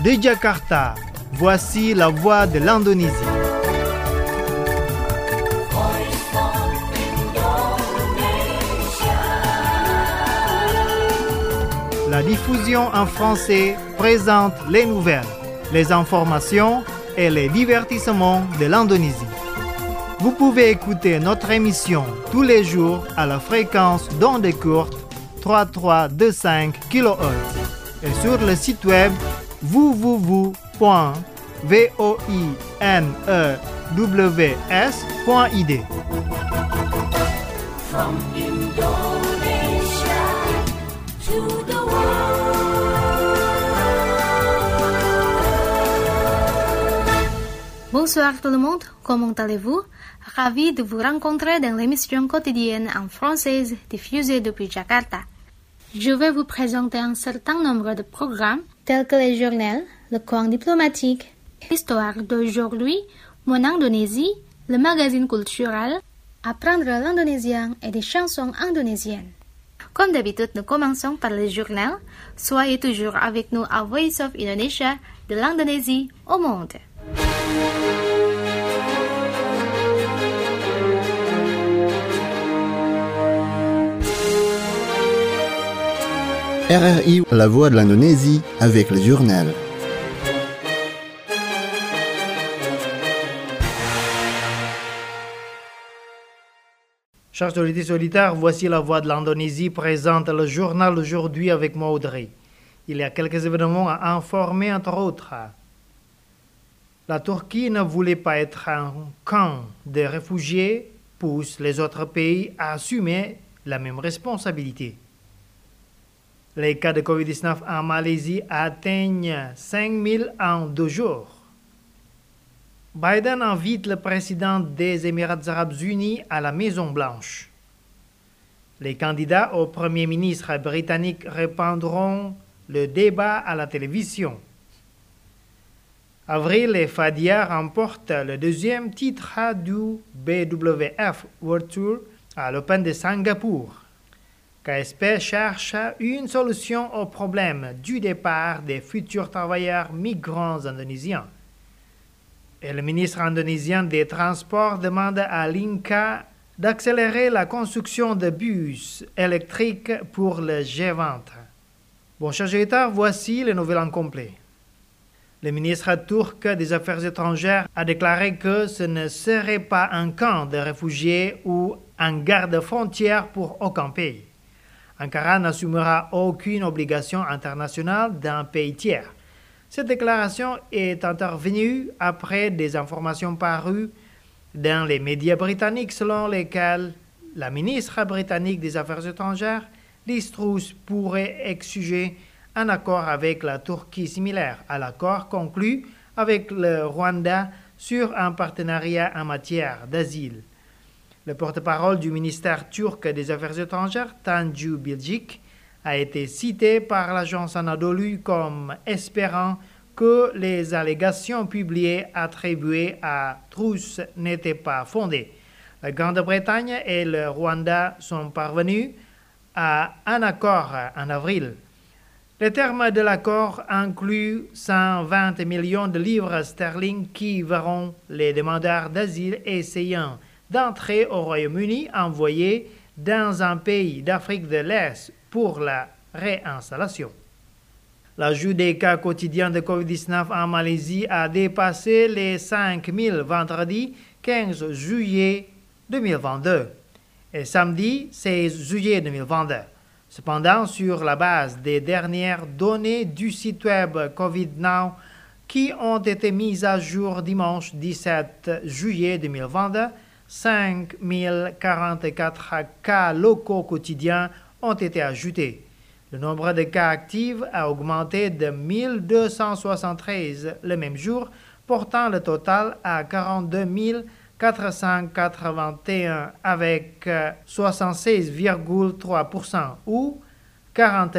De Jakarta, voici la voix de l'Indonésie. La diffusion en français présente les nouvelles, les informations et les divertissements de l'Indonésie. Vous pouvez écouter notre émission tous les jours à la fréquence d'onde courte 3325 kHz et sur le site web www.voinews.id. From Indonesia to the Bonsoir tout le monde, comment allez-vous? Ravi de vous rencontrer dans l'émission quotidienne en française diffusée depuis Jakarta. Je vais vous présenter un certain nombre de programmes tels que les journaux, le coin diplomatique, l'histoire d'aujourd'hui, mon Indonésie, le magazine culturel, apprendre l'indonésien et des chansons indonésiennes. Comme d'habitude, nous commençons par les journaux. Soyez toujours avec nous à Voice of Indonesia, de l'Indonésie au monde. RRI, la voix de l'Indonésie, avec le journal. Chers auditeurs, voici la voix de l'Indonésie présente le journal aujourd'hui avec moi Audrey. Il y a quelques événements à informer entre autres. La Turquie ne voulait pas être un camp de réfugiés, pousse les autres pays à assumer la même responsabilité. Les cas de Covid-19 en Malaisie atteignent 5000 en 2 jours. Biden invite le président des Émirats arabes unis à la Maison-Blanche. Les candidats au Premier ministre britannique répondront le débat à la télévision. Avril et Fadia remportent le 2e titre du BWF World Tour à l'Open de Singapour. KSP cherche une solution au problème du départ des futurs travailleurs migrants indonésiens. Et le ministre indonésien des Transports demande à l'INCA d'accélérer la construction de bus électriques pour le G20. Bon, chers auditeurs, voici les nouvelles en complet. Le ministre turc des Affaires étrangères a déclaré que ce ne serait pas un camp de réfugiés ou un garde-frontière pour aucun pays. Ankara n'assumera aucune obligation internationale d'un pays tiers. Cette déclaration est intervenue après des informations parues dans les médias britanniques selon lesquelles la ministre britannique des Affaires étrangères, Liz Truss, pourrait exiger un accord avec la Turquie similaire à l'accord conclu avec le Rwanda sur un partenariat en matière d'asile. Le porte-parole du ministère turc des Affaires étrangères, Tanju Bilgic, a été cité par l'agence Anadolu comme espérant que les allégations publiées attribuées à Truss n'étaient pas fondées. La Grande-Bretagne et le Rwanda sont parvenus à un accord en avril. Les termes de l'accord incluent 120 millions de livres sterling qui verront les demandeurs d'asile essayant d'entrer au Royaume-Uni envoyés dans un pays d'Afrique de l'Est pour la réinstallation. L'ajout des cas quotidiens de Covid-19 en Malaisie a dépassé les 5000 vendredi 15 juillet 2022 et samedi 16 juillet 2022. Cependant, sur la base des dernières données du site web CovidNow qui ont été mises à jour dimanche 17 juillet 2022, 5044 cas locaux quotidiens ont été ajoutés. Le nombre de cas actifs a augmenté de 1273 le même jour, portant le total à 42 481 avec 76,3% ou 40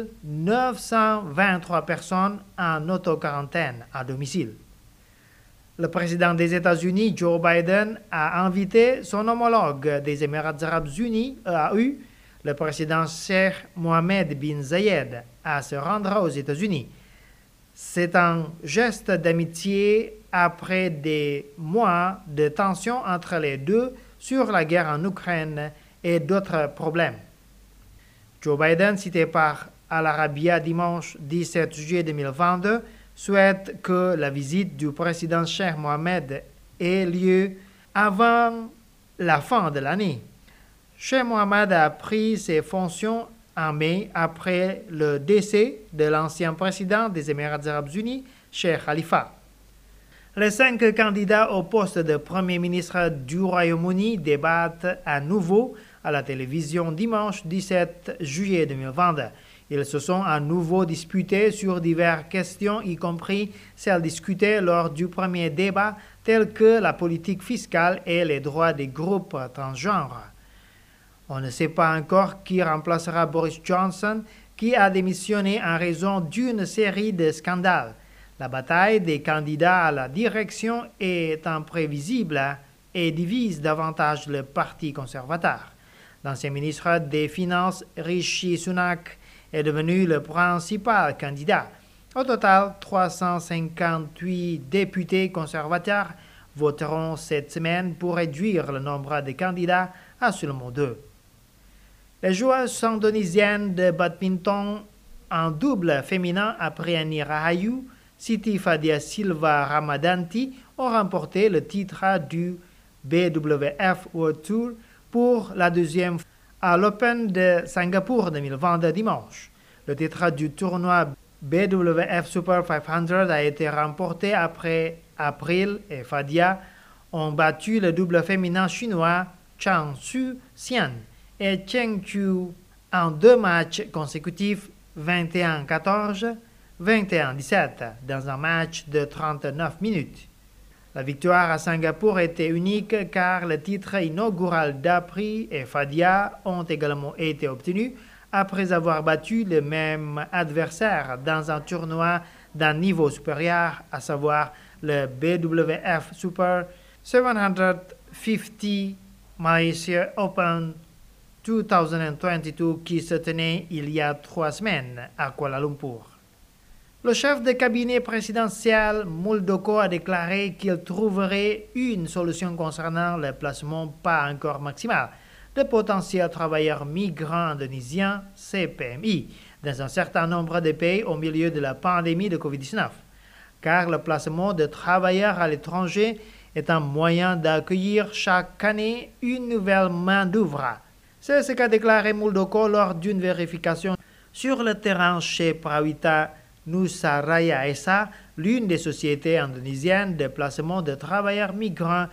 923 personnes en autoquarantaine à domicile. Le président des États-Unis, Joe Biden, a invité son homologue des Émirats arabes unis, EAU, le président Sheikh Mohammed bin Zayed, à se rendre aux États-Unis. C'est un geste d'amitié après des mois de tension entre les deux sur la guerre en Ukraine et d'autres problèmes. Joe Biden, cité par Al Arabiya dimanche 17 juillet 2022, souhaite que la visite du président Cheikh Mohammed ait lieu avant la fin de l'année. Cheikh Mohammed a pris ses fonctions en mai après le décès de l'ancien président des Émirats arabes unis, Cheikh Khalifa. Les 5 candidats au poste de Premier ministre du Royaume-Uni débattent à nouveau à la télévision dimanche 17 juillet 2022. Ils se sont à nouveau disputés sur diverses questions, y compris celles discutées lors du premier débat, telles que la politique fiscale et les droits des groupes transgenres. On ne sait pas encore qui remplacera Boris Johnson, qui a démissionné en raison d'une série de scandales. La bataille des candidats à la direction est imprévisible et divise davantage le Parti conservateur. L'ancien ministre des Finances, Rishi Sunak, est devenu le principal candidat. Au total, 358 députés conservateurs voteront cette semaine pour réduire le nombre de candidats à seulement 2. Les joueuses indonésiennes de badminton en double féminin Apriani Rahayu, Siti Fadia Silva Ramadanti ont remporté le titre du BWF World Tour pour la deuxième fois à l'Open de Singapour 2022 dimanche. Le titre du tournoi BWF Super 500 a été remporté après April et Fadia ont battu le double féminin chinois Chang Su Xian et Cheng Chu en 2 matchs consécutifs 21-14, 21-17 dans un match de 39 minutes. La victoire à Singapour était unique car le titre inaugural d'Apri et Fadia ont également été obtenus après avoir battu le même adversaire dans un tournoi d'un niveau supérieur, à savoir le BWF Super 750 Malaysia Open 2022 qui se tenait il y a 3 semaines à Kuala Lumpur. Le chef de cabinet présidentiel Muldoko a déclaré qu'il trouverait une solution concernant le placement pas encore maximal de potentiels travailleurs migrants indonésiens, CPMI, dans un certain nombre de pays au milieu de la pandémie de COVID-19, car le placement de travailleurs à l'étranger est un moyen d'accueillir chaque année une nouvelle main-d'œuvre. C'est ce qu'a déclaré Muldoko lors d'une vérification sur le terrain chez Prawita Nusaraya Esa, l'une des sociétés indonésiennes de placement de travailleurs migrants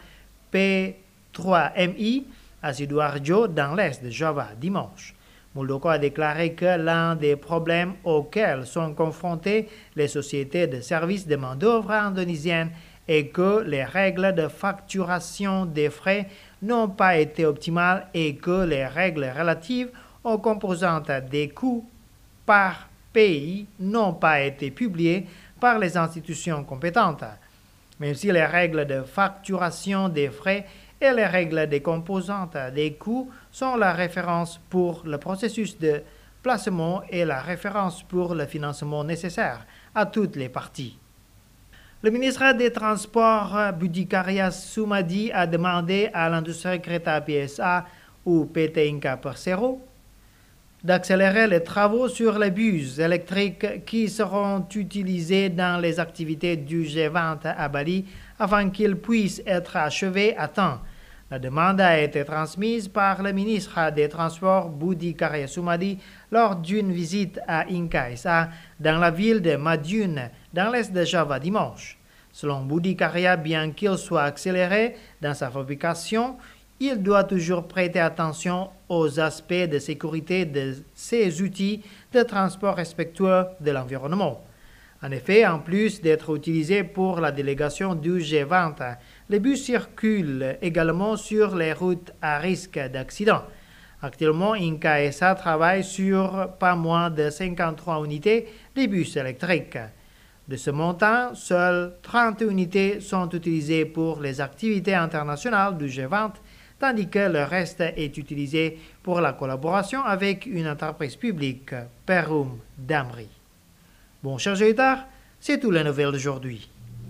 P3MI à Sidoarjo dans l'est de Java dimanche. Muldoko a déclaré que l'un des problèmes auxquels sont confrontées les sociétés de services de main-d'œuvre indonésiennes est que les règles de facturation des frais n'ont pas été optimales et que les règles relatives aux composantes des coûts par pays n'ont pas été publiées par les institutions compétentes. Même si les règles de facturation des frais et les règles des composantes des coûts sont la référence pour le processus de placement et la référence pour le financement nécessaire à toutes les parties. Le ministre des Transports Budi Karya Sumadi a demandé à l'industrie Kereta Api SA ou PT Inka Persero d'accélérer les travaux sur les bus électriques qui seront utilisés dans les activités du G20 à Bali afin qu'ils puissent être achevés à temps. La demande a été transmise par le ministre des Transports Budi Karya Sumadi lors d'une visite à Inka SA dans la ville de Madiun, dans l'est de Java dimanche. Selon Budi Karya, bien qu'il soit accéléré dans sa fabrication, il doit toujours prêter attention aux aspects de sécurité de ces outils de transport respectueux de l'environnement. En effet, en plus d'être utilisés pour la délégation du G20, les bus circulent également sur les routes à risque d'accident. Actuellement, Inka SA travaille sur pas moins de 53 unités de bus électriques. De ce montant, seules 30 unités sont utilisées pour les activités internationales du G20, tandis que le reste est utilisé pour la collaboration avec une entreprise publique, Perum Damri. Bon, chers auditeurs, C'est tout les nouvelles d'aujourd'hui.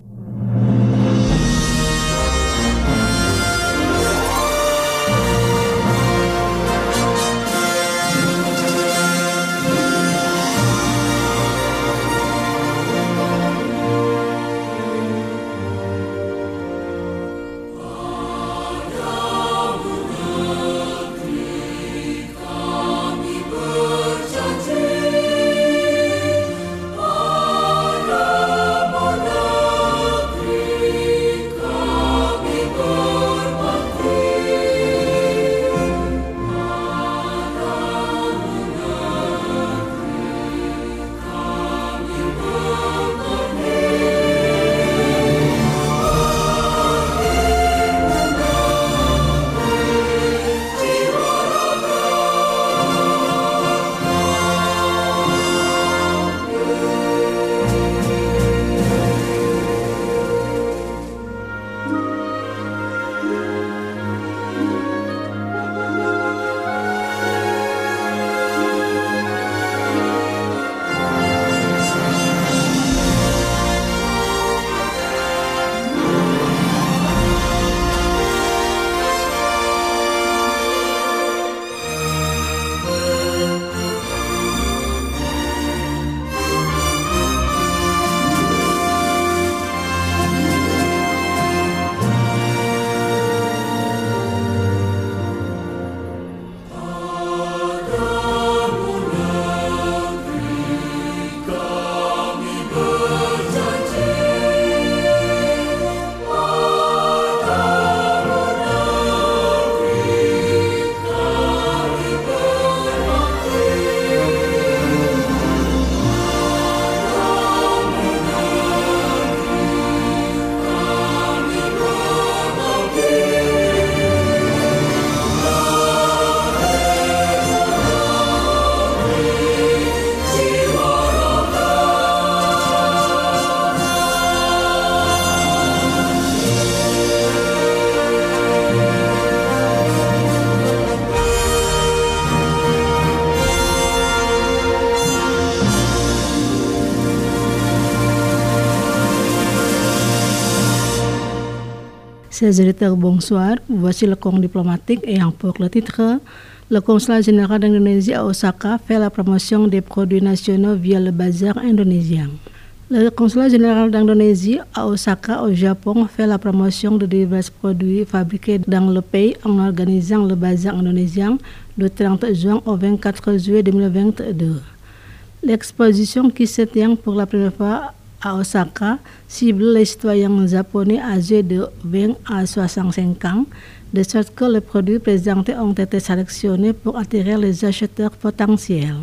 Chers auditeurs, bonsoir. Voici le compte diplomatique ayant pour le titre « Le consulat général d'Indonésie à Osaka fait la promotion des produits nationaux via le bazar indonésien ». Le consulat général d'Indonésie à Osaka, au Japon, fait la promotion de divers produits fabriqués dans le pays en organisant le bazar indonésien du 30 juin au 24 juillet 2022. L'exposition qui se tient pour la première fois à Osaka cible les citoyens japonais âgés de 20 à 65 ans, de sorte que les produits présentés ont été sélectionnés pour attirer les acheteurs potentiels.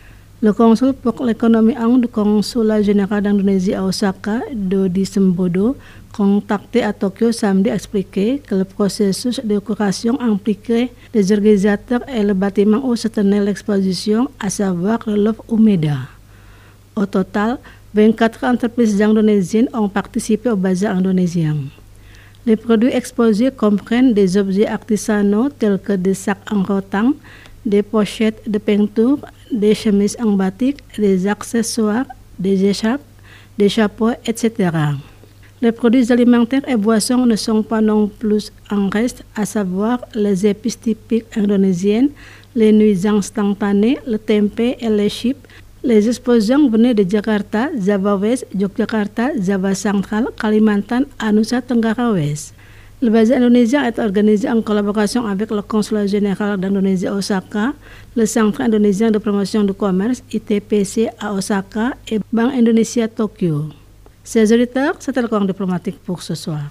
Le consul pour l'économie du consulat général d'Indonésie à Osaka, Dodi Sembodo, contacté à Tokyo samedi, expliquait que le processus de curation impliquait les organisateurs et le bâtiment où se tenait l'exposition, à savoir le Love Umeda. Au total, 24 entreprises indonésiennes ont participé au bazar indonésien. Les produits exposés comprennent des objets artisanaux tels que des sacs en rotan, des pochettes de peinture, des chemises en batik, des accessoires, des écharpes, des chapeaux, etc. Les produits alimentaires et boissons ne sont pas non plus en reste, à savoir les épices typiques indonésiennes, les nuits instantanées, le tempeh et les chips. Les exposants venaient de Jakarta, Java West, Yogyakarta, Java Central, Kalimantan, et Nusa Tenggara West. Le bazar indonésien est organisé en collaboration avec le consulat général d'Indonésie à Osaka, le Centre indonésien de promotion du commerce, ITPC à Osaka et Bank Indonesia Tokyo. Chers auditeurs, c'était le cours diplomatique pour ce soir.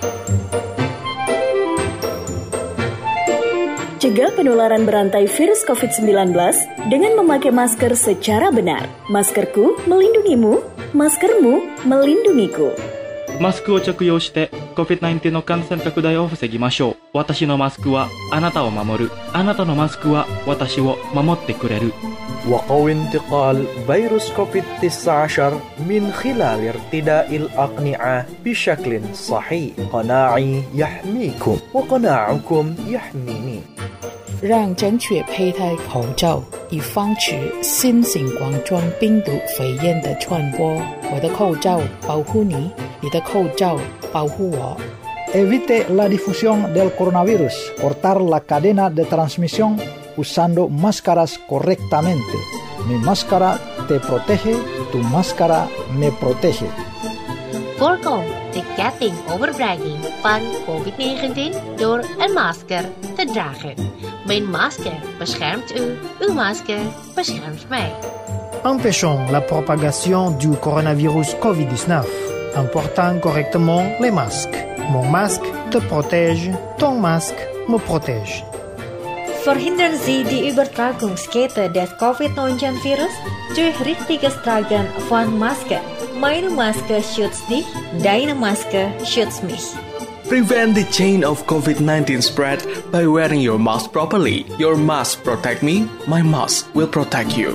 Cegah penularan berantai virus COVID-19 dengan memakai masker secara benar. Maskerku melindungimu, maskermu melindungiku. マスクを着用して COVID-19 の感染拡大を防ぎましょう。私のマスクはあなたを守る。あなたのマスクは私を守ってくれる。 وقوي انتقال فيروس كوفيد-19 من خلال ارتداء الأقنعة بشكل صحيح. قناعي يحميكم وقناعكم يحميني. 让正确佩戴口罩，以防止新型冠状病毒肺炎的传播。我的口罩保护你，你的口罩保护我。 Evite la difusión del coronavirus. Cortar la cadena de transmisión usando máscaras correctamente. Mi máscara te protege, tu máscara me protege. Voorkom de getting overbragging van COVID-19 door een masker te dragen. Mijn masker beschermt u, uw masker beschermt mij. Empêchons la propagation du coronavirus COVID-19 en portant correctement les masques. Mon masque te protège, ton masque me protège. Verhindern Sie die Übertragungskette des COVID-19-Virus durch richtiges Tragen von Maske. Meine Maske schützt dich, deine Maske schützt mich. Prevent the chain of COVID-19 spread by wearing your mask properly. Your mask protect me, my mask will protect you.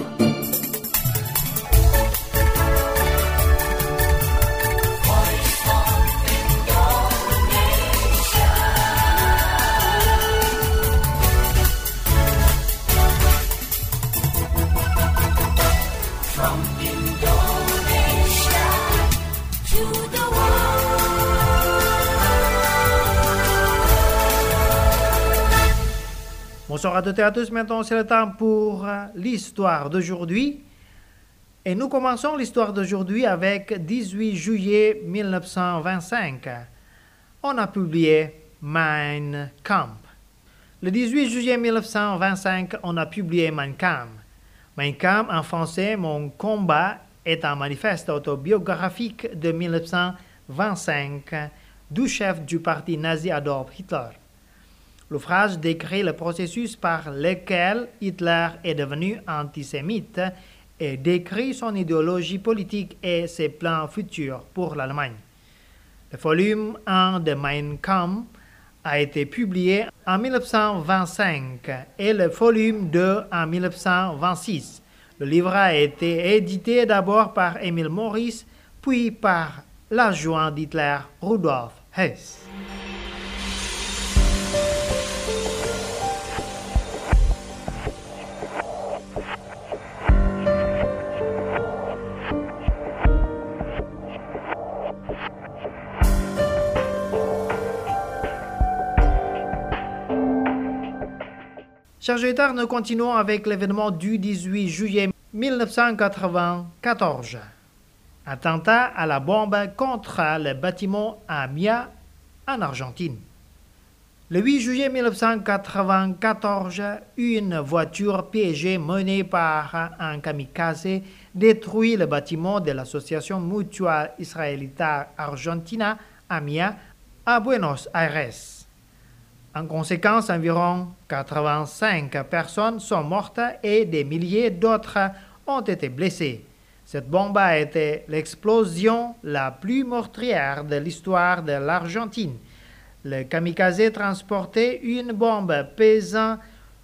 Bonsoir à toutes et à tous, maintenant c'est le temps pour l'histoire d'aujourd'hui. Et nous commençons l'histoire d'aujourd'hui avec 18 juillet 1925. On a publié Mein Kampf. Le 18 juillet 1925, on a publié Mein Kampf. Mein Kampf en français, Mon combat, est un manifeste autobiographique de 1925 du chef du parti nazi Adolf Hitler. L'ouvrage décrit le processus par lequel Hitler est devenu antisémite et décrit son idéologie politique et ses plans futurs pour l'Allemagne. Le volume 1 de Mein Kampf a été publié en 1925 et le volume 2 en 1926. Le livre a été édité d'abord par Emil Maurice, puis par l'adjoint d'Hitler, Rudolf Hess. Chers auditeurs, nous continuons avec l'événement du 18 juillet 1994. Attentat à la bombe contre le bâtiment Amiens en Argentine. Le 8 juillet 1994, une voiture piégée menée par un kamikaze détruit le bâtiment de l'association mutuelle israélita Argentina Amiens à Buenos Aires. En conséquence, environ 85 personnes sont mortes et des milliers d'autres ont été blessées. Cette bombe a été l'explosion la plus meurtrière de l'histoire de l'Argentine. Le kamikaze transportait une bombe pesant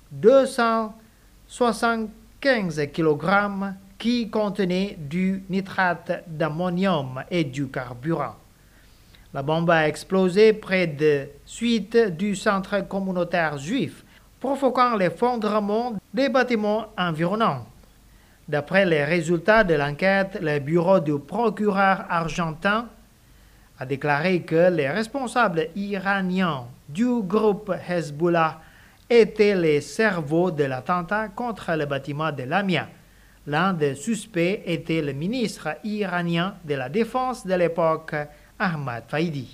275 kg qui contenait du nitrate d'ammonium et du carburant. La bombe a explosé près de suite du centre communautaire juif, provoquant l'effondrement des bâtiments environnants. D'après les résultats de l'enquête, le bureau du procureur argentin a déclaré que les responsables iraniens du groupe Hezbollah étaient les cerveaux de l'attentat contre le bâtiment de l'Amiens. L'un des suspects était le ministre iranien de la Défense de l'époque, Ahmad Faidi.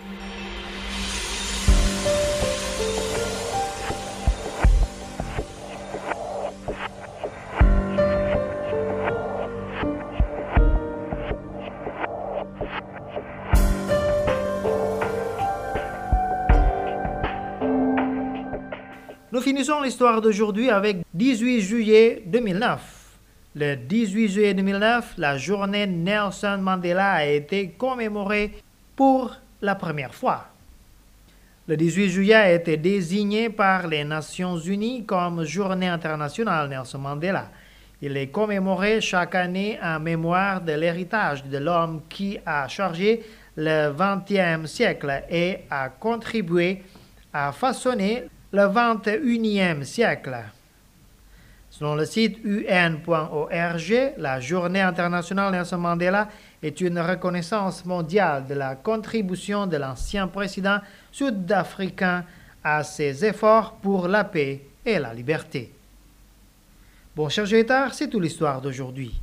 Nous finissons l'histoire d'aujourd'hui avec 18 juillet 2009. Le 18 juillet 2009, la journée Nelson Mandela a été commémorée pour la première fois. Le 18 juillet a été désigné par les Nations Unies comme Journée internationale Nelson Mandela. Il est commémoré chaque année en mémoire de l'héritage de l'homme qui a changé le XXe siècle et a contribué à façonner le 21e siècle. Selon le site un.org, la Journée internationale Nelson Mandela est une reconnaissance mondiale de la contribution de l'ancien président sud-africain à ses efforts pour la paix et la liberté. Bon, chers auditeurs, c'est toute l'histoire d'aujourd'hui.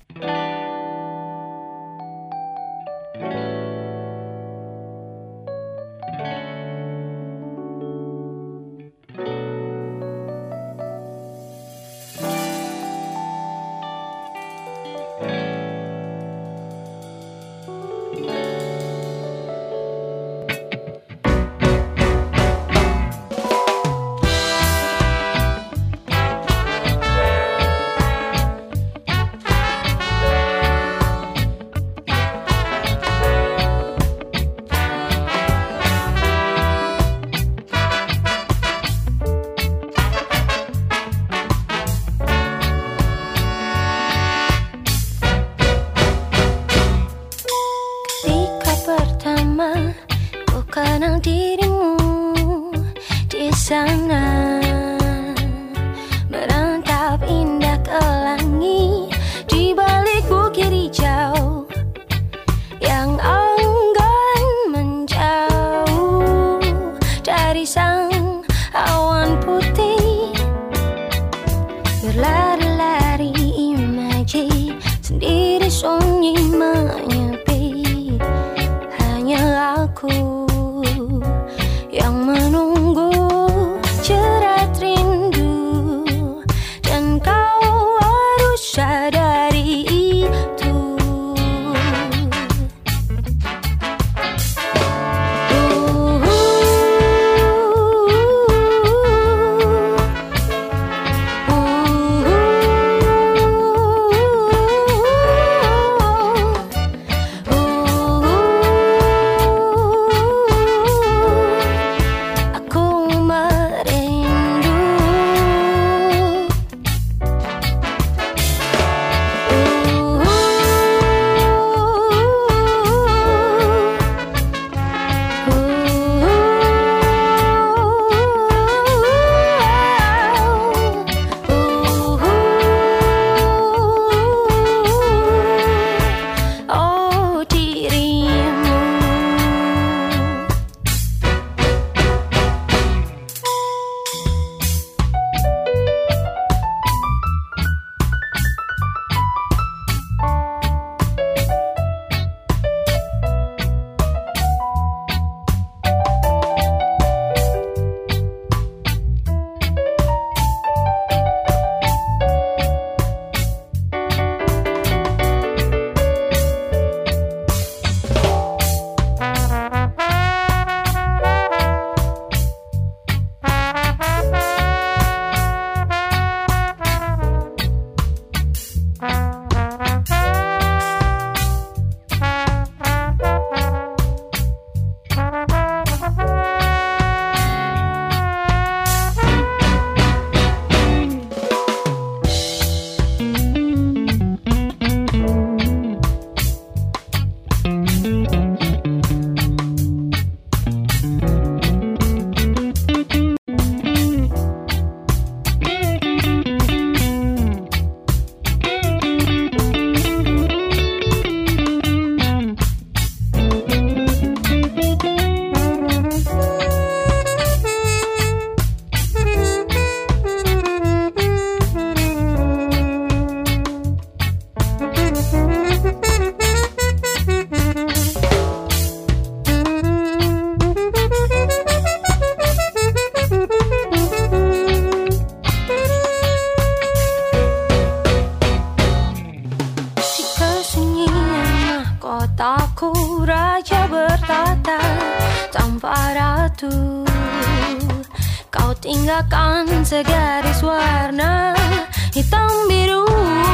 tinggalkan segaris warna hitam biru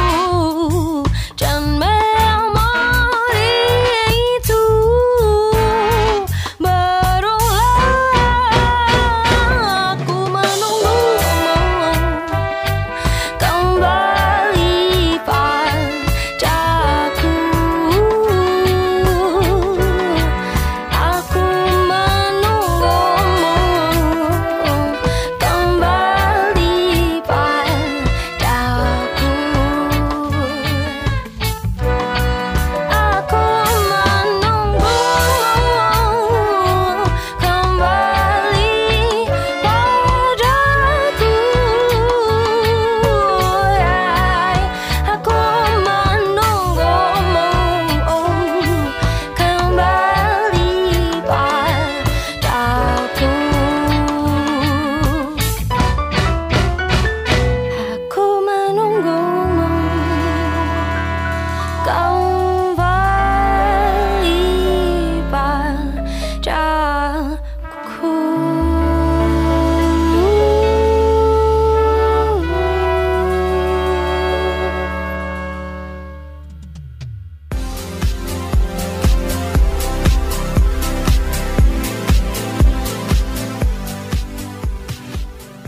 dan memori itu barulah aku menunggumu kembali padaku. Aku menunggumu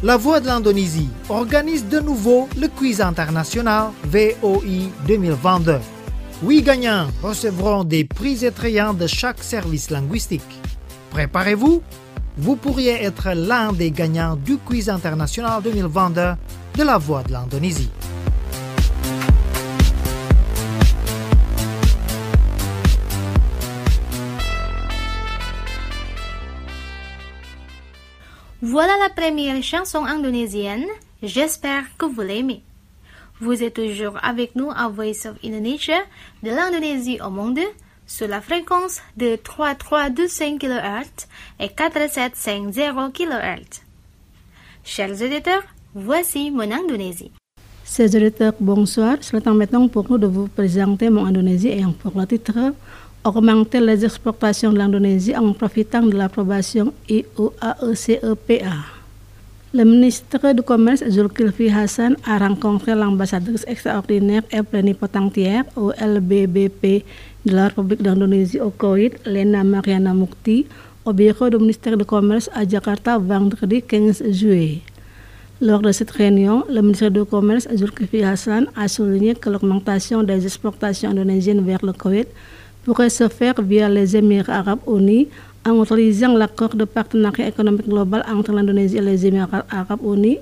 La Voix de l'Indonésie organise de nouveau le quiz international VOI 2022. 8 gagnants recevront des prix attrayants de chaque service linguistique. Préparez-vous, vous pourriez être l'un des gagnants du quiz international 2022 de La Voix de l'Indonésie. Voilà la première chanson indonésienne. J'espère que vous l'aimez. Vous êtes toujours avec nous à Voice of Indonesia de l'Indonésie au monde sur la fréquence de 3325 kHz et 4750 kHz. Chers auditeurs, voici mon Indonésie. Chers auditeurs, bonsoir. C'est le temps maintenant pour nous de vous présenter mon Indonésie et pour le titre augmenter les exportations de l'Indonésie en profitant de l'approbation IUAECEPA. Le ministre du Commerce Zulkifli Hasan a rencontré l'ambassadrice extraordinaire et plénipotentiaire au LBBP de la République d'Indonésie au Koweït, Lena Mariana Mukti, au bureau du ministère du Commerce à Jakarta vendredi 15 juillet. Lors de cette réunion, le ministre du Commerce Zulkifli Hasan a souligné que l'augmentation des exportations indonésiennes vers le Koweït pourrait se faire via les Émirats arabes unis en utilisant l'accord de partenariat économique global entre l'Indonésie et les Émirats arabes unis,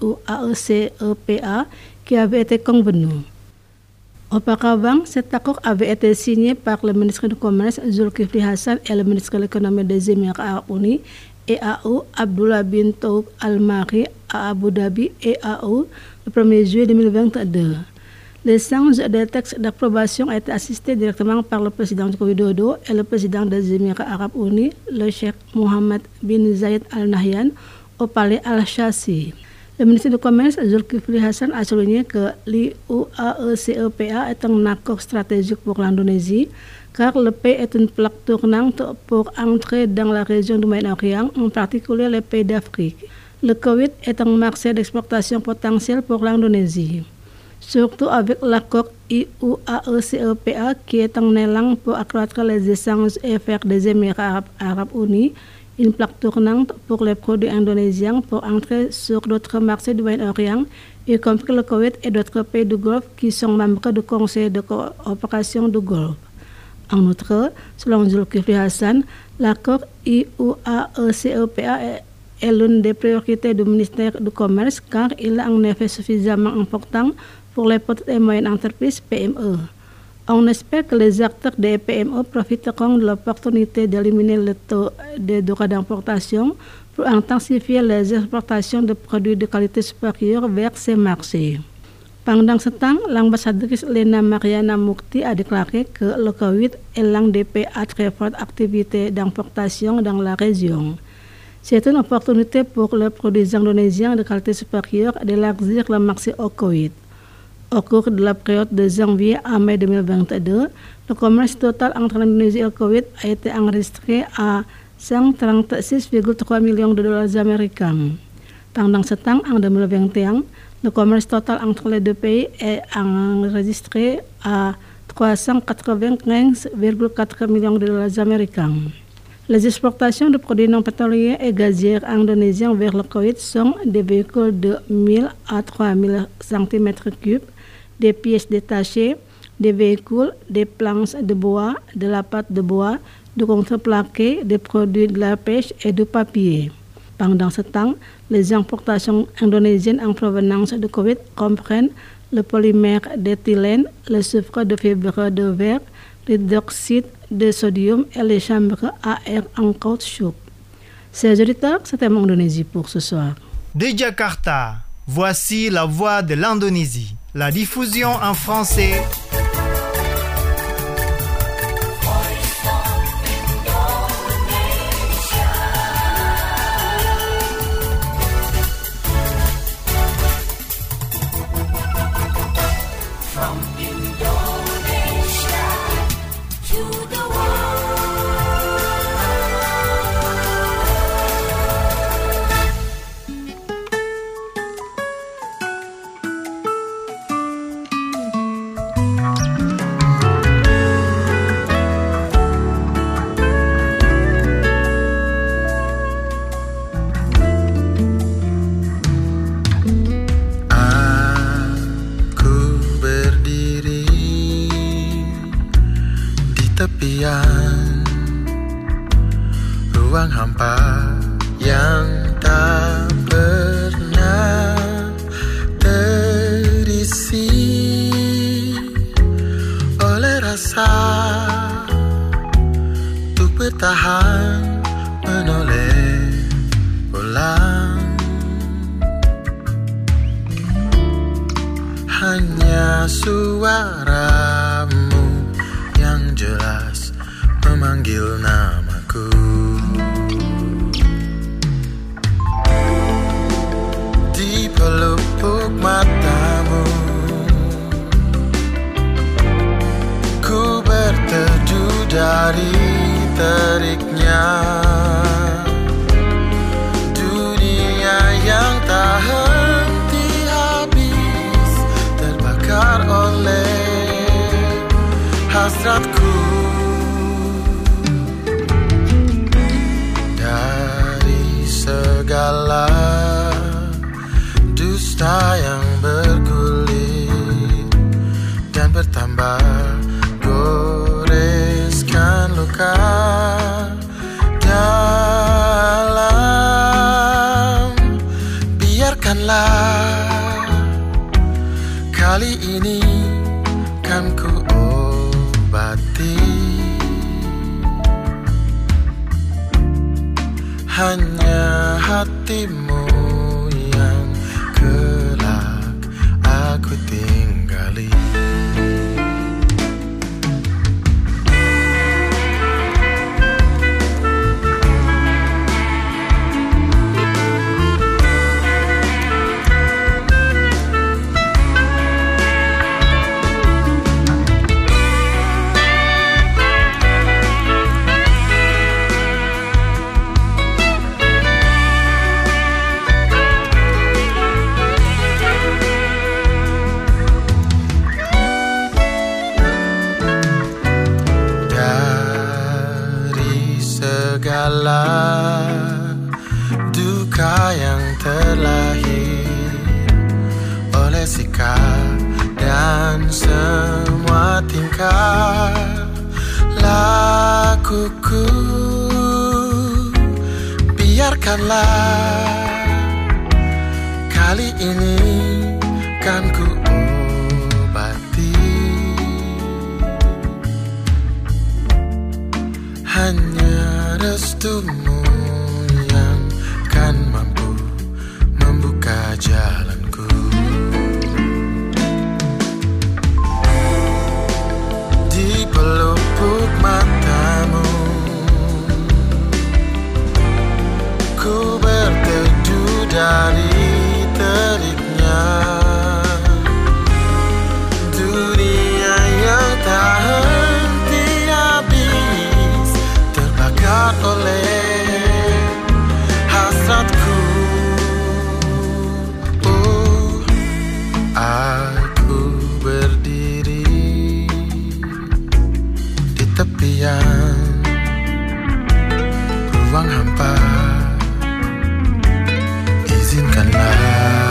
IUAECEPA, qui avait été convenu. Auparavant, cet accord avait été signé par le ministre du Commerce Zulkifli Hasan et le ministre de l'Économie des Émirats arabes unis, EAU, Abdullah bin Taouk Al-Mahri, à Abu Dhabi, EAU, le 1er juillet 2022. L'échange des textes d'approbation a été assisté directement par le président Joko Widodo et le président des Émirats arabes unis, le Cheikh Mohammed bin Zayed Al Nahyan, au palais Al-Shashi. Le ministre du Commerce Zulkifli Hasan a souligné que l'IUAECEPA est un accord stratégique pour l'Indonésie, car le pays est une plaque tournante pour entrer dans la région du Moyen-Orient, en particulier les pays d'Afrique. Le Koweït est un marché d'exportation potentiel pour l'Indonésie, surtout avec l'accord IUAECEPA qui est un élan pour accroître les échanges et faire des Émirats arabes unis une plaque tournante pour les produits indonésiens pour entrer sur d'autres marchés du Moyen-Orient, y compris le Koweït et d'autres pays du Golfe qui sont membres du Conseil de coopération du Golfe. En outre, selon Zulkifli Hasan, l'accord IUAECEPA est l'une des priorités du ministère du Commerce car il est en effet suffisamment important pour les petites et moyennes entreprises PME. On espère que les acteurs des PME profiteront de l'opportunité d'éliminer le taux des droits d'importation pour intensifier les exportations de produits de qualité supérieure vers ces marchés. Pendant ce temps, l'ambassadrice Lena Mariana Mukti a déclaré que le Koweït est l'un des pays à très forte activité d'importation dans la région. C'est une opportunité pour les produits indonésiens de qualité supérieure d'élargir le marché au Koweït. Au cours de la période de janvier à mai 2022, le commerce total entre l'Indonésie et le Koweït a été enregistré à 136,3 millions de dollars américains. Pendant ce temps, en 2021, le commerce total entre les deux pays est enregistré à 395,4 millions de dollars américains. Les exportations de produits non pétroliers et gaziers indonésiens vers le Koweït sont des véhicules de 1000 à 3000 cm3, des pièces détachées, des véhicules, des planches de bois, de la pâte de bois, du contreplaqué, des produits de la pêche et du papier. Pendant ce temps, les importations indonésiennes en provenance du Koweït comprennent le polymère d'éthylène, le soufre de fibre de verre, l'hydroxyde de sodium et les chambres à air en caoutchouc. Chers auditeurs, c'était mon Indonésie pour ce soir. De Jakarta, voici la voix de l'Indonésie. La diffusion en français. hanya suaramu yang jelas memanggil namaku. Di pelupuk matamu ku berteduh dari teriknya dunia yang tak henti habis terbakar oleh hasratku. Dari segala dusta yang bergulir dan bertambah goreskan luka dalam, biarkanlah kali ini kan ku obati. Hanya hatimu yang kelak aku tinggali. Segala duka yang terlahir oleh sikap dan semua tingkah lakuku, biarkanlah kali ini kan ku obati. Hanya restumu yang kan mampu membuka jalanku. Di pelupuk matamu ku berteduh dari teriknya dunia yang tak henti habis terbakar oleh hasratku. Oh, aku berdiri di tepian ruang hampa, izinkanlah.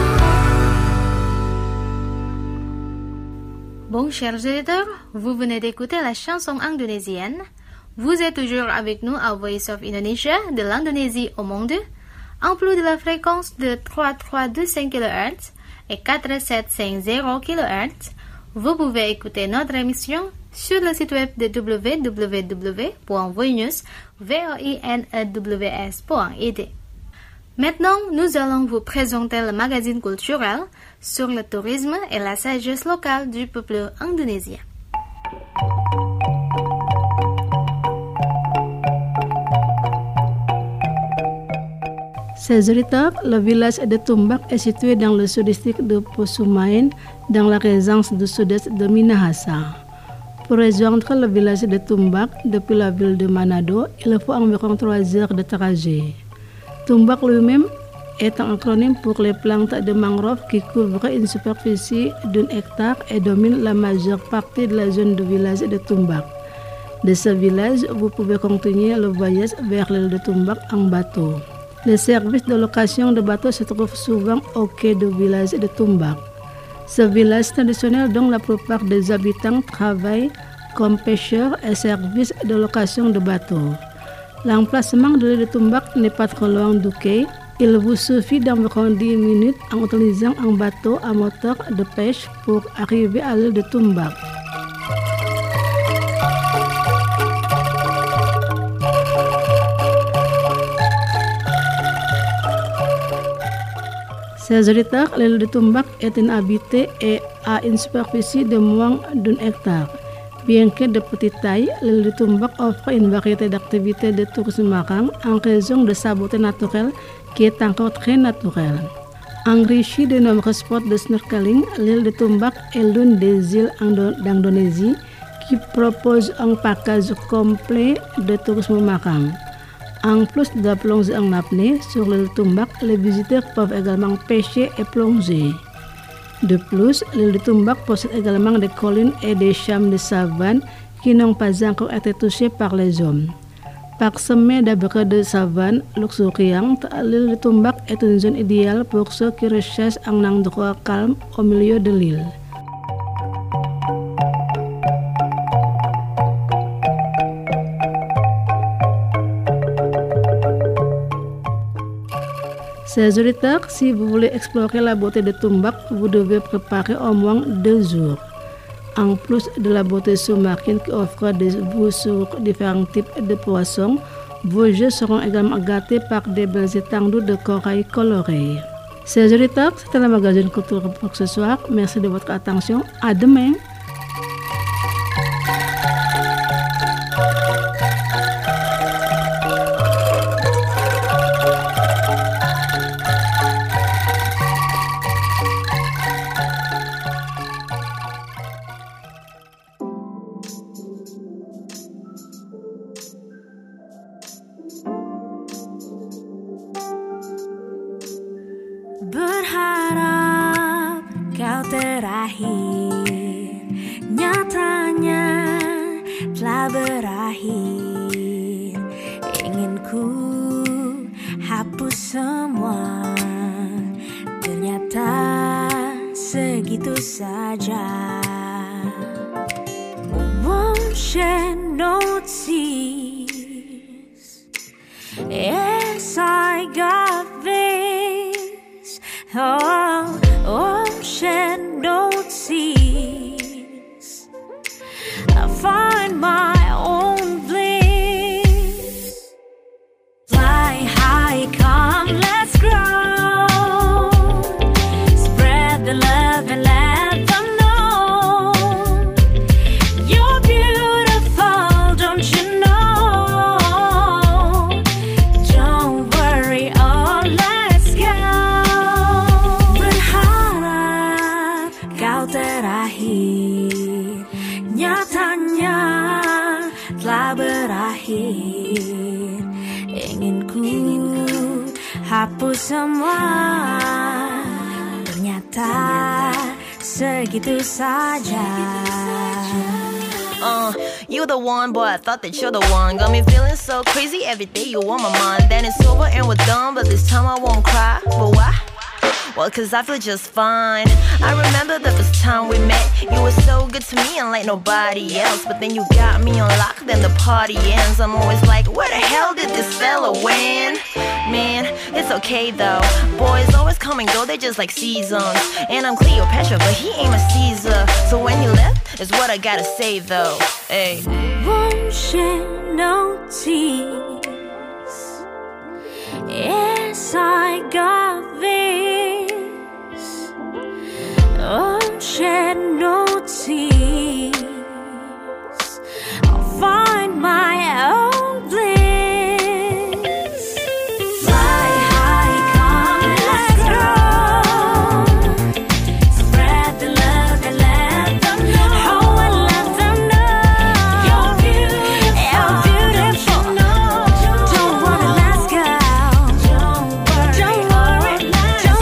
Bon, chers auditeurs, vous venez d'écouter la chanson indonésienne. Vous êtes toujours avec nous à Voice of Indonesia, de l'Indonésie au monde, en plus de la fréquence de 3325 kHz et 4750 kHz. Vous pouvez écouter notre émission sur le site web de www.voinews.id. Maintenant, nous allons vous présenter le magazine culturel sur le tourisme et la sagesse locale du peuple indonésien. Chers auditeurs, le village de Tumbak est situé dans le sud-district de Posumain, dans la région du sud-est de Minahasa. Pour rejoindre le village de Tumbak depuis la ville de Manado, il faut environ 3 heures de trajet. Tumbak lui-même est un acronyme pour les plantes de mangrove qui couvrent une superficie d'1 hectare et dominent la majeure partie de la zone du village de Tumbak. De ce village, vous pouvez continuer le voyage vers l'île de Tumbak en bateau. Les services de location de bateaux se trouvent souvent au quai du village de Tumbak. Ce village traditionnel dont la plupart des habitants travaillent comme pêcheurs et services de location de bateaux. L'emplacement de l'île de Tumbak n'est pas trop loin du quai. Il vous suffit d'environ 10 minutes en utilisant un bateau à moteur de pêche pour arriver à l'île de Tumbak. Chers auditeurs, l'île de Tumbak est inhabitée et a une superficie de moins d'un hectare. Bien que de petite taille, l'île de Tumbak offre une variété d'activités de tourisme marin en raison de sa beauté naturelle qui est encore très naturelle. Enrichie de nombreux spots de snorkeling, l'île de Tumbak est l'une des îles d'Indonésie qui propose un package complet de tourisme marin. En plus de la plongée en apnée, sur l'île de Tumbak, les visiteurs peuvent également pêcher et plonger. De plus, l'île de Tumbak possède également des collines et des champs de savane qui n'ont pas encore été touchés par les hommes. Parsemée d'abris de savane luxuriante, l'île de Tumbak est une zone idéale pour ceux qui recherchent un endroit calme au milieu de l'île. Chers auditeurs, si vous voulez explorer la beauté de Tumbak, vous devez préparer au moins 2 jours. En plus de la beauté sous-marine qui offre des vues sur différents types de poissons, vos jeux seront également gâtés par des belles étendues de corail colorées. Chers auditeurs, c'était le magazine Culture pour ce soir. Merci de votre attention. À demain. Berharap kau terakhir, nyatanya telah berakhir. Ingin ku hapus semua, ternyata segitu saja. Won't shed no tears, yes I got this. Oh, shed no tears. I find my own bliss. Fly high, come, let's grow. Spread the love and let them know you're beautiful, don't you know? Don't worry, oh, let's go. Terakhir, nyatanya telah berakhir. Ingin ku hapus semua, ternyata segitu saja. You the one, boy, I thought that you're the one. Got me feeling so crazy every day you on my mind. Then it's over and we're done, but this time I won't cry. But why? Well, cause I feel just fine. I remember the first time we met. You were so good to me and like nobody else. But then you got me on lock, then the party ends. I'm always like, where the hell did this fella win? Man, it's okay though. Boys always come and go, they just like seasons. And I'm Cleopatra, but he ain't my Caesar. So when he left, is what I gotta say though. Hey. Won't shed no tears. Yes, I got this. Won't shed no tears. I'll find my own bliss. Fly high, come, let's go. Spread the love and let them know. Oh, and let them know you're beautiful. Don't worry, let's go. Don't worry, let's go.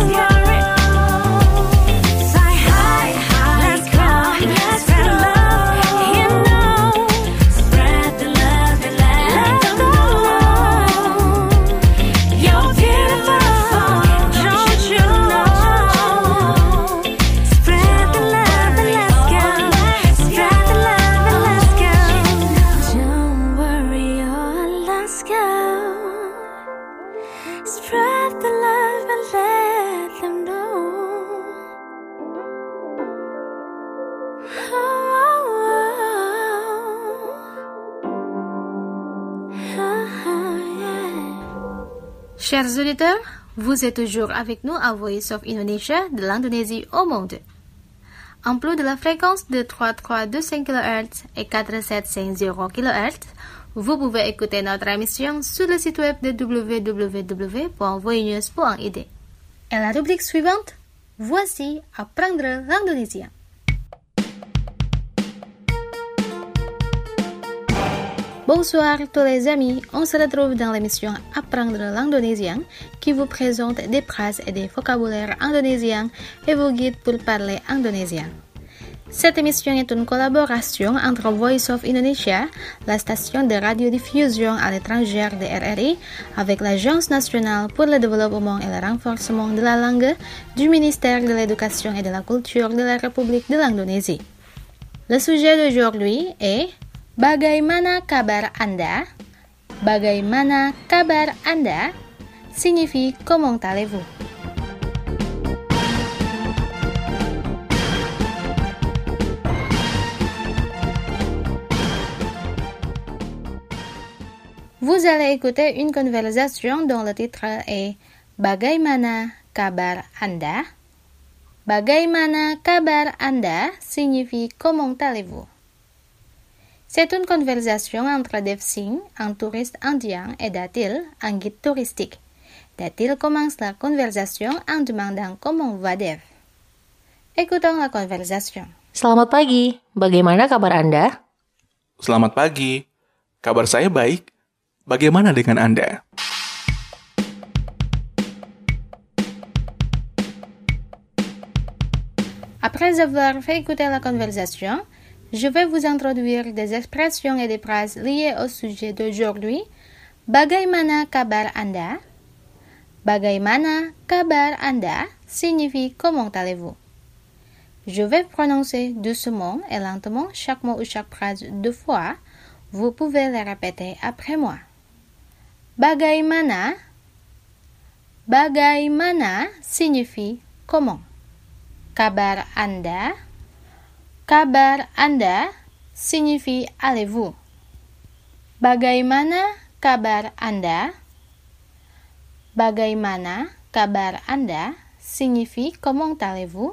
Fly high, let's go. Spread love, you know. Spread the love and let them know you're beautiful. Don't you know? Spread the love and let's go. Spread the love and let's go. Don't worry, oh, let's go. Spread the love and let them know. Chers auditeurs, Vous êtes toujours avec nous à Voice of Indonesia de l'Indonésie au monde. En plus de la fréquence de 3325 kHz et 4750 kHz, vous pouvez écouter notre émission sur le site web de www.voinews.id. Et la rubrique suivante, voici Apprendre l'indonésien. Bonsoir tous les amis, on se retrouve dans l'émission Apprendre l'indonésien qui vous présente des phrases et des vocabulaires indonésiens et vous guide pour parler indonésien. Cette émission est une collaboration entre Voice of Indonesia, la station de radiodiffusion à l'étranger de RRI, avec l'Agence nationale pour le développement et le renforcement de la langue du ministère de l'Éducation et de la Culture de la République de l'Indonésie. Le sujet d'aujourd'hui est Bagaimana kabar Anda? Bagaimana kabar Anda signifie comment allez-vous? Vous allez écouter une conversation dont le titre est Bagaimana kabar Anda? Bagaimana kabar Anda signifie comment allez-vous? C'est une conversation entre Devsing, un touriste indien, et Datil, un guide touristique. Datil commence la conversation en demandant comment va Dev. Écoutons la conversation. Selamat pagi, bagaimana kabar Anda? Selamat pagi, kabar saya baik. Bagaimana dengan Anda? Après avoir fait écouter la conversation, je vais vous introduire des expressions et des phrases liées au sujet d'aujourd'hui. Bagaimana kabar Anda? Bagaimana kabar Anda signifie comment allez-vous? Je vais prononcer doucement et lentement chaque mot ou chaque phrase 2 fois. Vous pouvez les répéter après moi. Bagaimana? Bagaimana signifie comment? Kabar Anda? Kabar Anda signifie allez-vous? Bagaimana kabar Anda? Bagaimana kabar Anda signifie comment allez-vous?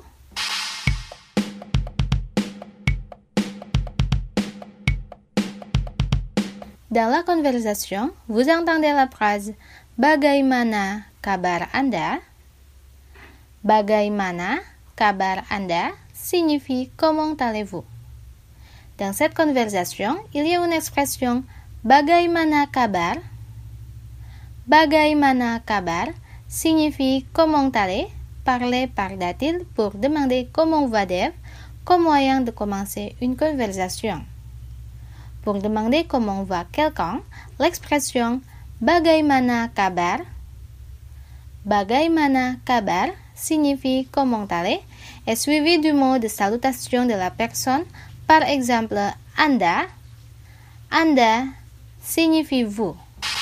Dans la conversation, vous entendez la phrase Bagaimana kabar Anda? Bagaimana kabar Anda signifie comment allez-vous? Dans cette conversation, il y a une expression Bagaimana kabar? Bagaimana kabar signifie comment aller, parlé par Datil pour demander comment va Dev comme moyen de commencer une conversation. Pour demander comment va quelqu'un, l'expression Bagaimana kabar? Bagaimana kabar signifie comment aller est suivi du mot de salutation de la personne, par exemple Anda. Anda signifie vous.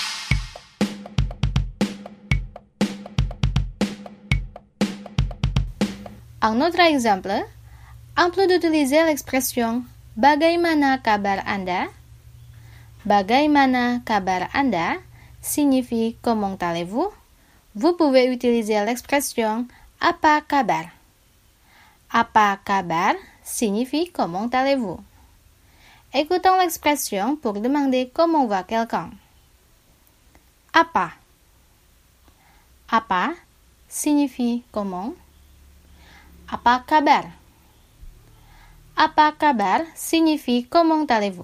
Un autre exemple, en plus d'utiliser l'expression Bagaimana kabar Anda? Bagaimana kabar Anda signifie comment allez-vous? Vous pouvez utiliser l'expression apa kabar? Apa kabar signifie comment allez-vous? Écoutons l'expression pour demander comment va quelqu'un. Apa? Apa signifie comment? Apa kabar? Apa kabar signifie comment allez-vous?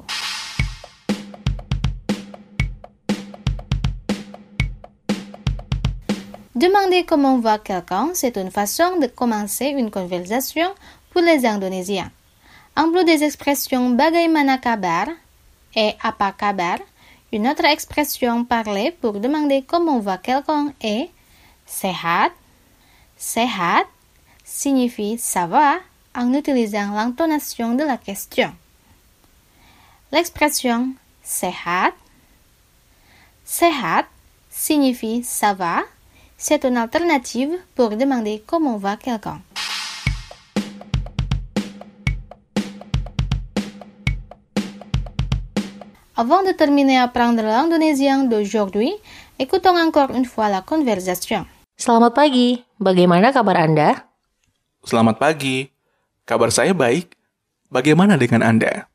Demander comment va quelqu'un, c'est une façon de commencer une conversation pour les Indonésiens. En plus des expressions bagaimana kabar et apa kabar, une autre expression parlée pour demander comment va quelqu'un est sehat. Sehat signifie ça va en utilisant l'intonation de la question. L'expression sehat. Sehat signifie ça va. C'est une alternative pour demander comment va quelqu'un. Avant de terminer à apprendre l'indonésien d'aujourd'hui, écoutons encore une fois la conversation. Selamat pagi, bagaimana kabar Anda? Selamat pagi, kabar saya baik. Bagaimana dengan Anda?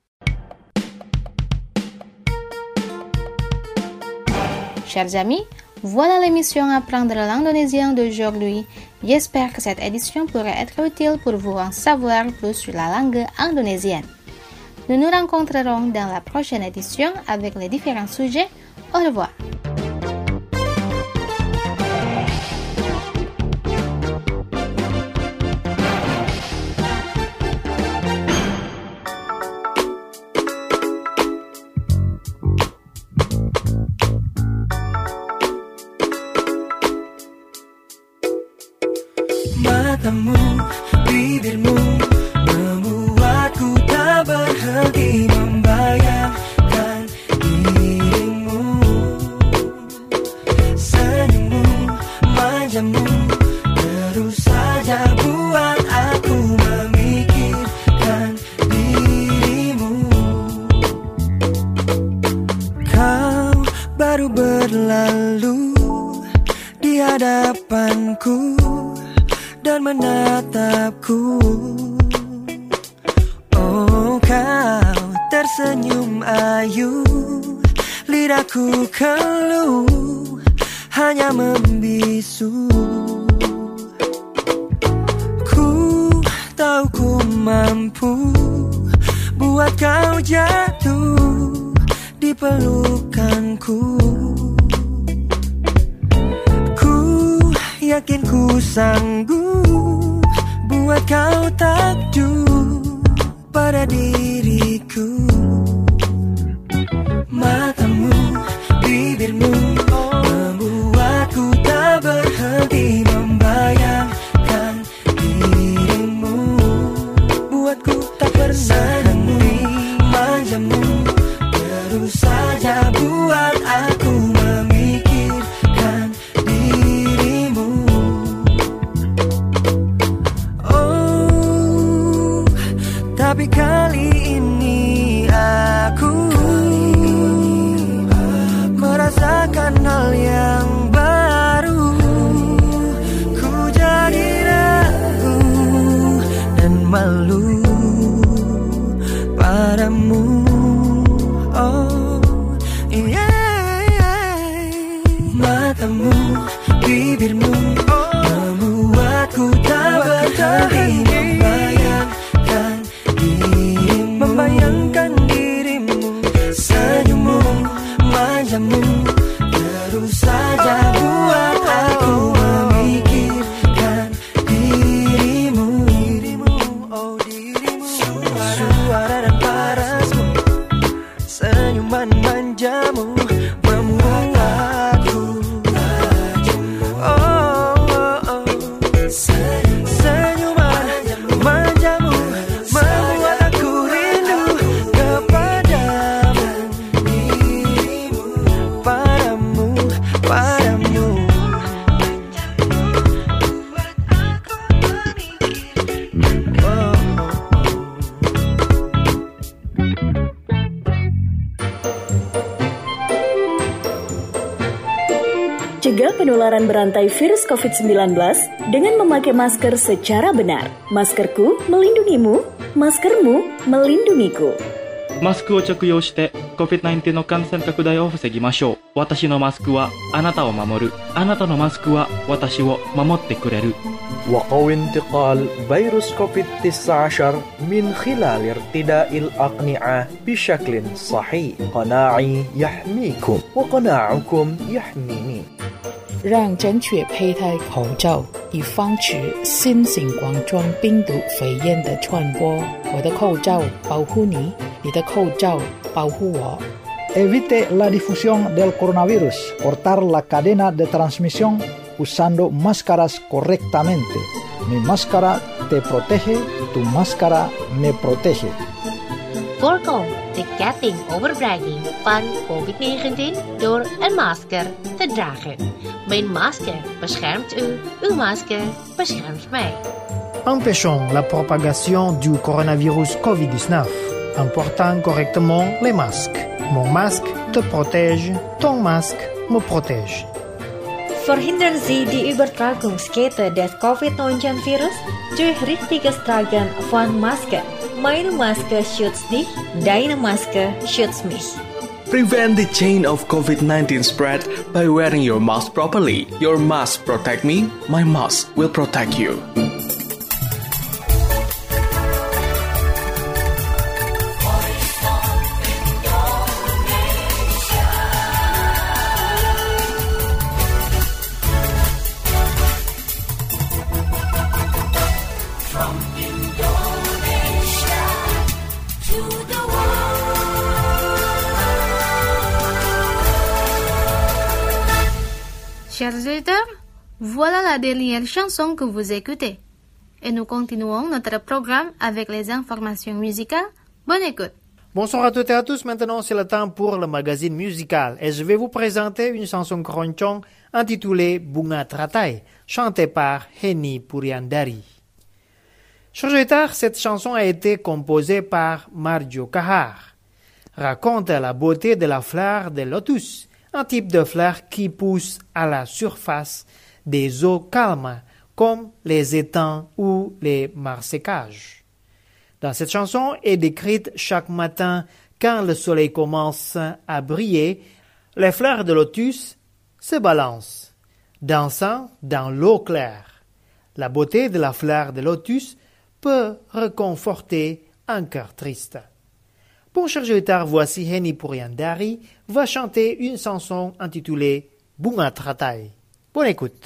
Chers amis, voilà l'émission Apprendre la langue indonésienne d'aujourd'hui. J'espère que cette édition pourrait être utile pour vous en savoir plus sur la langue indonésienne. Nous nous rencontrerons dans la prochaine édition avec les différents sujets. Au revoir. Matamu, bibirmu membuatku tak berhenti membayangkan dirimu. Senyummu, manjamu terus saja buat aku memikirkan dirimu. Kau baru berlalu di hadapanku dan menatapku. Oh, kau tersenyum ayu, lidahku keluh, hanya membisu. Ku tahu ku mampu buat kau jatuh di pelukanku. Yakin ku sanggup buat kau takjub pada diriku. Matamu, bibirmu membuatku tak berhenti membayangkan dirimu. Buatku tak pernah henti manjamu, terus saja buat aku memikirkan dirimu. Tapi kali ini aku merasakan hal yang baru. Ku jadi ragu dan malu padamu. Oh, yeah. Matamu, bibirmu membuatku tak berhenti membayangkan dirimu. Senyummu, manjamu terus saja buat aku memikirkan dirimu. Oh, dirimu. Suara dan parasmu, senyuman manjamu membuat aku takjub. Oh. Senyuman manjamu membuat aku rindu kepadamu, padamu. Cegah penularan berantai virus COVID-19 dengan memakai masker secara benar. Maskerku melindungimu, maskermu melindungiku. マスクを着用して COVID-19 の感染拡大を防ぎましょう。私のマスクはあなたを守る。あなたのマスクは私を守ってくれる。 وقوي انتقال فيروس كوفيد-19 من خلال ارتداء الأقنعة بشكل صحيح. قناعي يحميكم وقناعكم يحميني. 让正确佩戴口罩，以防止新型冠状病毒肺炎的传播。我的口罩保护你，你的口罩保护我。 Evite la difusión del coronavirus. Cortar la cadena de transmisión usando máscaras correctamente. Mi máscara te protege, tu máscara me protege. Voorkom de ketting overdraging van COVID-19 door een masker te dragen. Mijn masker beschermt u, uw masker beschermt mij. Empêchons la propagation du coronavirus COVID-19 en portant correctement les masques. Mon masque te protège, ton masque me protège. Verhindern Sie die Übertragungskette des Covid-19-Virus durch richtiges Tragen von Maske. Meine Maske schützt dich, deine Maske schützt mich. Prevent the chain of COVID-19 spread by wearing your mask properly. Your mask protect me, my mask will protect you. Chers auditeurs, voilà la dernière chanson que vous écoutez. Et nous continuons notre programme avec les informations musicales. Bonne écoute. Bonsoir à toutes et à tous, maintenant c'est le temps pour le magazine musical et je vais vous présenter une chanson keroncong intitulée Bunga Teratai, chantée par Henny Puriandari. Chers auditeurs, cette chanson a été composée par Marjo Kahar. Raconte la beauté de la fleur de lotus, un type de fleur qui pousse à la surface des eaux calmes comme les étangs ou les marseillages. Dans cette chanson est décrite chaque matin quand le soleil commence à briller, les fleurs de lotus se balancent, dansant dans l'eau claire. La beauté de la fleur de lotus peut réconforter un cœur triste. Bon, chers auditeurs, voici Henny Puriandari va chanter une chanson intitulée Bunga Teratai. Bonne écoute.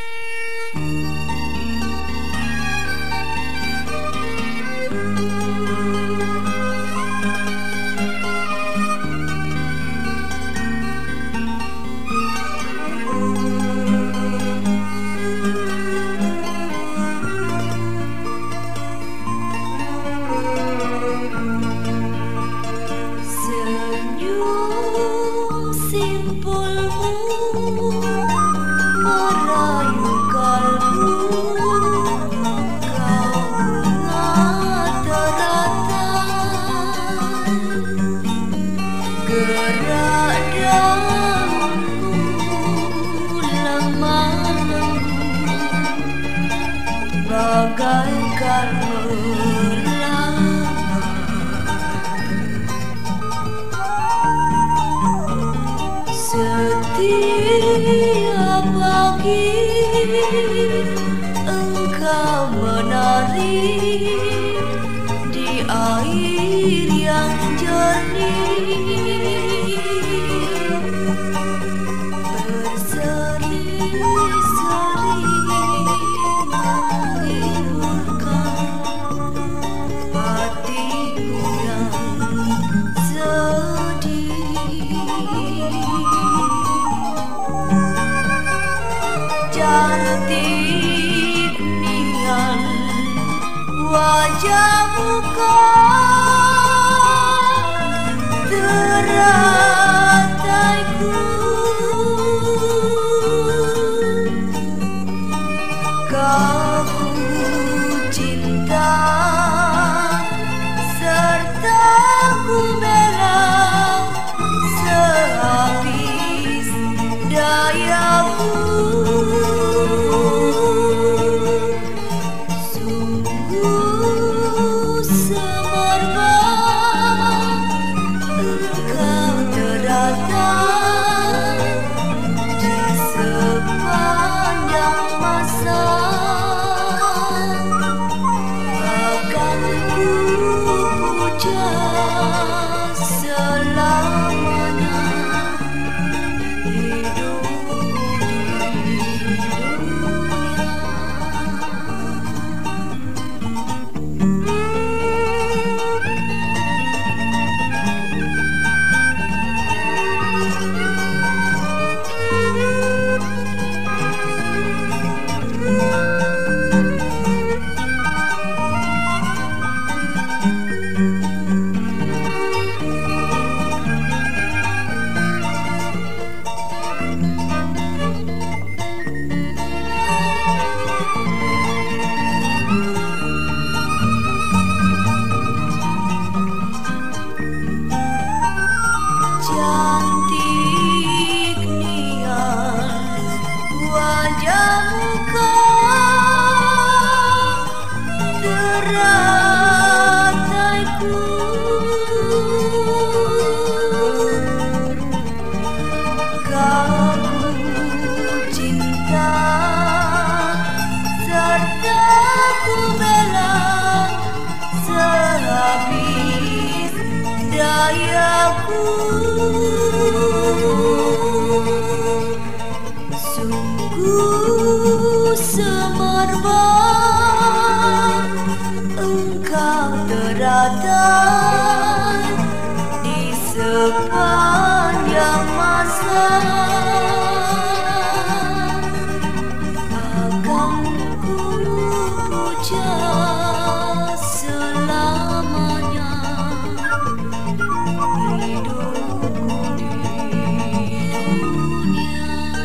Bagaikan setiap pagi engkau menari di air yang jernih, berseri-seri menghiburkan hatiku yang cantik nian wajahmu kau terataiku, kau cinta serta ku bela sehabis dayaku. Sungguh semerbak engkau terdatang di sepanjang masa. Sungguh semerbak engkau terada di sepanjang masa. Akan ku puja selamanya hidupku di dunia.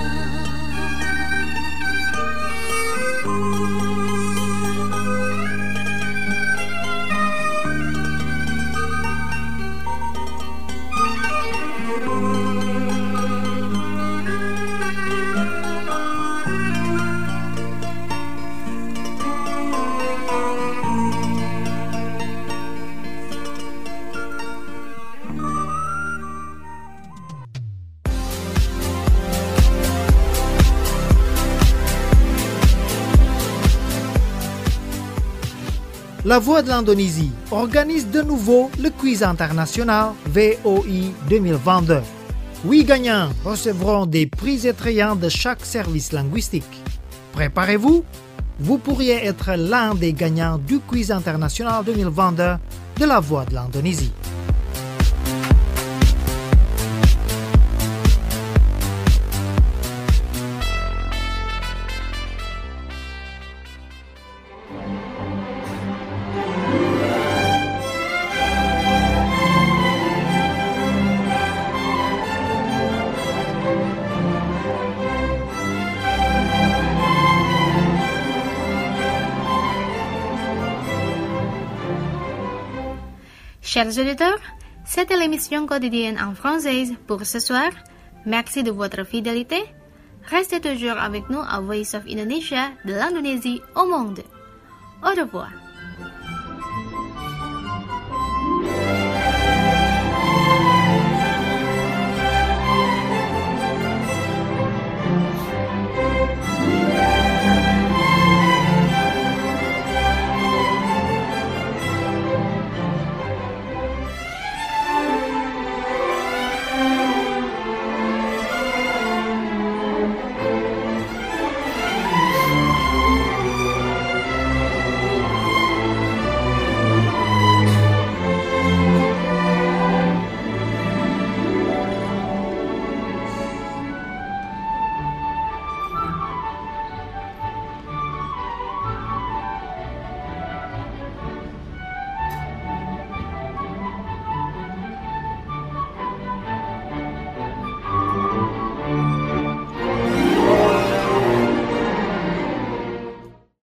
La Voix de l'Indonésie organise de nouveau le quiz international VOI 2022. 8 gagnants recevront des prix attrayants de chaque service linguistique. Préparez-vous, vous pourriez être l'un des gagnants du quiz international 2022 de La Voix de l'Indonésie. Chers auditeurs, c'était l'émission quotidienne en française pour ce soir. Merci de votre fidélité. Restez toujours avec nous à Voice of Indonesia de l'Indonésie au monde. Au revoir.